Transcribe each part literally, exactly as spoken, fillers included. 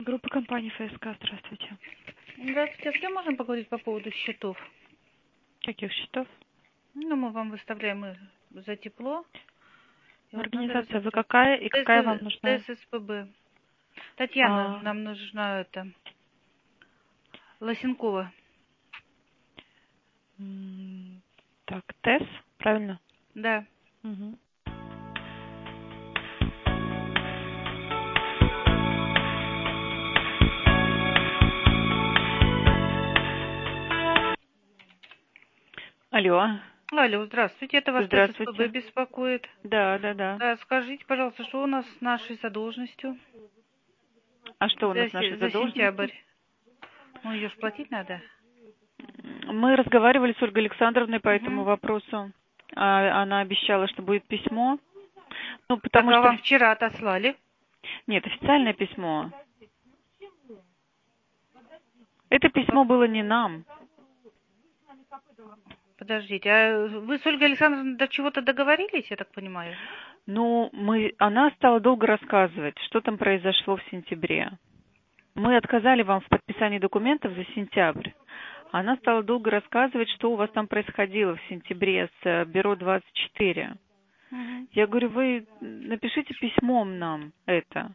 Группа компаний ФСК, здравствуйте. Здравствуйте, а с кем можем поговорить по поводу счетов? Каких счетов? Ну, мы вам выставляем и за тепло. И вот надо Организация вы разобраться. какая и какая ТС вам нужна? ТССПБ. Татьяна, А, нам нужна это. Лосенкова. м, так, ТЭС, правильно? Да. Угу. Алло, Алло, здравствуйте, это ваш ТССПБ здравствуйте. беспокоит. Да, да, да. Да, скажите, пожалуйста, что у нас с нашей задолженностью А что у за, нас с нашей се- за задолженностью? сентябрь? Ну, ее ж платить надо. Мы разговаривали с Ольгой Александровной по этому Угу. вопросу. А, Она обещала, что будет письмо. Ну, Так, потому а что... вам вчера отослали? Нет, официальное письмо. Это письмо было не нам. Подождите, а вы с Ольгой Александровной до чего-то договорились, я так понимаю? Ну, мы, она стала долго рассказывать, что там произошло в сентябре. Мы отказали вам в подписании документов за сентябрь. Она стала долго рассказывать, что у вас там происходило в сентябре с э, бюро двадцать четыре. Угу. Я говорю, вы напишите письмом нам это.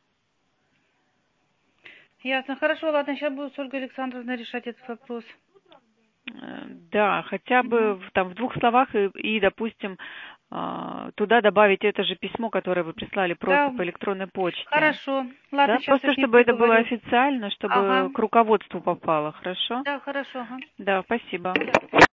Ясно. Хорошо, ладно, сейчас буду с Ольгой Александровной решать этот вопрос. Э, Да, хотя бы Угу. в, там в двух словах и, и, допустим, а, туда добавить это же письмо, которое вы прислали просто Да, по электронной почте. хорошо. Ладно, Да, сейчас я просто с ней чтобы это было переговорю. официально, чтобы Ага. к руководству попало, хорошо? Да, хорошо. Ага. Да, спасибо. Да.